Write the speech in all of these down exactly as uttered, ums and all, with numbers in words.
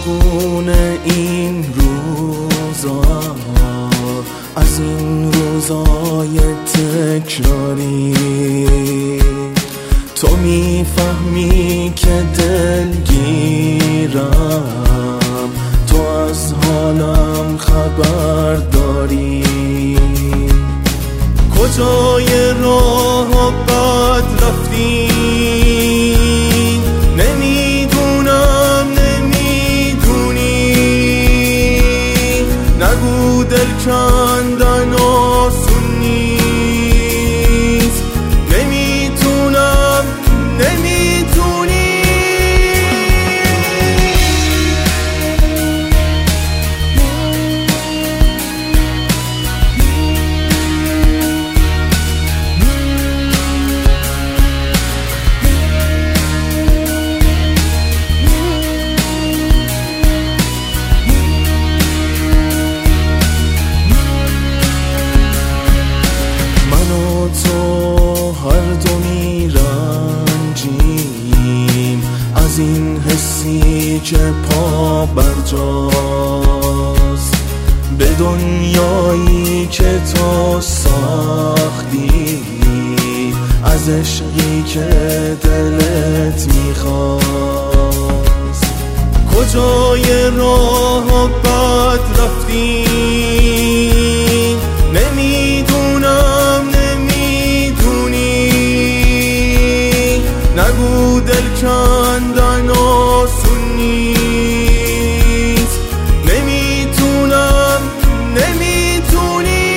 خونه این روزا، از این روزای تکراری تو میفهمی که دلگیرم، تو از حالم خبر داری. کجای راه بد رفتی نمیدونم، نمیدونی. نگو دل کندن آسون نیست، نمیتونم، نمیتونی. از این حسی که پا برجاست، به دنیایی که تو ساختی، از عشقی که دلت میخواست. کجای راه بد رفتی نمیدونم، نمیدونی. نگو دل کندن آسون نیست، نمیتونم، نمیتونی.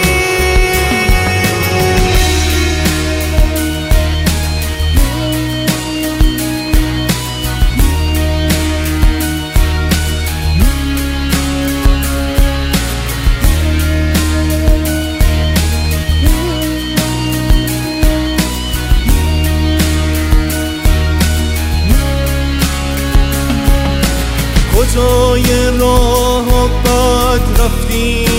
کجای راه بد رفتی